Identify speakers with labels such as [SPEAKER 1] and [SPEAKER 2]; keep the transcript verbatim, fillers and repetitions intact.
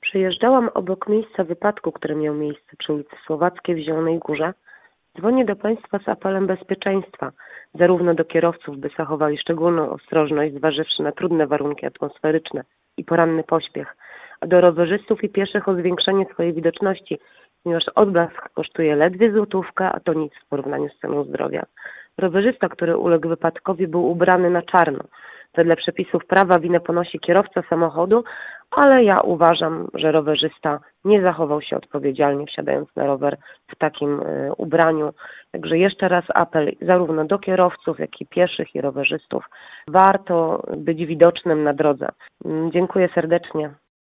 [SPEAKER 1] Przejeżdżałam obok miejsca wypadku, który miał miejsce przy ulicy Słowackiej w Zielonej Górze. Dzwonię do Państwa z apelem bezpieczeństwa, zarówno do kierowców, by zachowali szczególną ostrożność, zważywszy na trudne warunki atmosferyczne i poranny pośpiech, a do rowerzystów i pieszych o zwiększenie swojej widoczności, ponieważ odblask kosztuje ledwie złotówkę, a to nic w porównaniu z ceną zdrowia. Rowerzysta, który uległ wypadkowi, był ubrany na czarno. Wedle przepisów prawa winę ponosi kierowca samochodu, ale ja uważam, że rowerzysta nie zachował się odpowiedzialnie, wsiadając na rower w takim y, ubraniu. Także jeszcze raz apel zarówno do kierowców, jak i pieszych i rowerzystów. Warto być widocznym na drodze. Dziękuję serdecznie.